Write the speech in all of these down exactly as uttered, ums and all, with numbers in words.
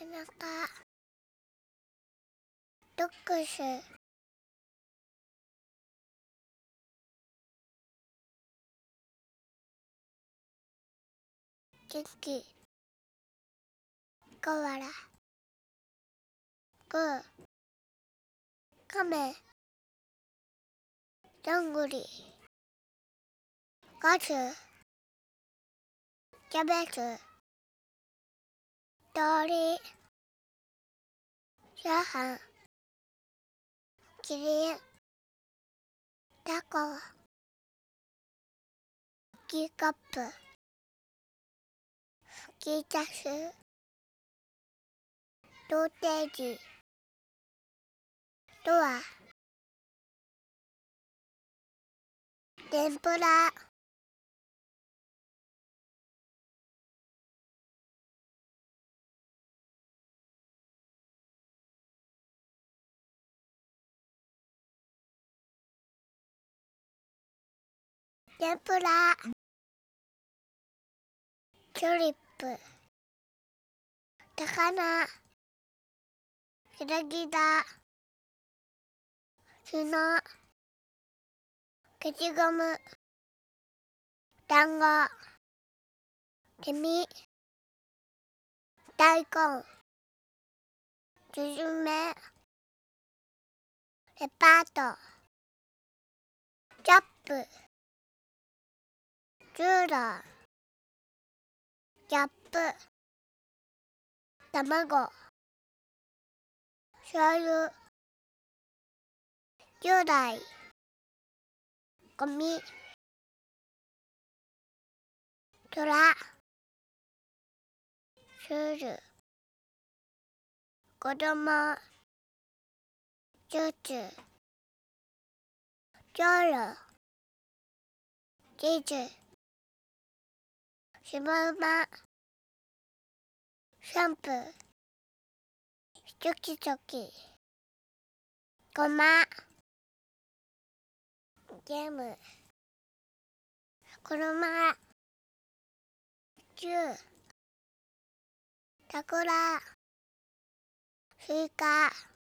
背中、ドックス、キキ、コアラ、グー、カメ、どんぐり、ガス、キャベツ、鳥、チャーハン、キリン、タコ、スキーカップ、スキータス、ソーセージ、ドア、天ぷら、天ぷら、チューリップ、高菜、ギラギラ、砂、消しゴム、団子、セミ、大根、スズメ、レパート、チャップ、ジューラー、キャップ、卵、醤油、従来、ゴミ、トラ、シュール、子供、チューチュー、ジョーロ、チーズ、シマウマ、シャンプー、チョキチョキ、ゴマ、ゲーム、車、チュー、タクラ、スイカ、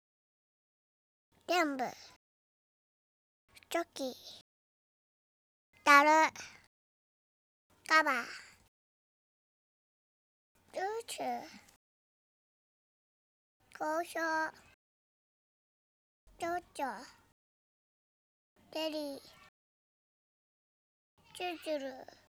全部、チョキ、タル、カバ、ジューチュー、交渉、チョウチョ、テリー、チュルチュル。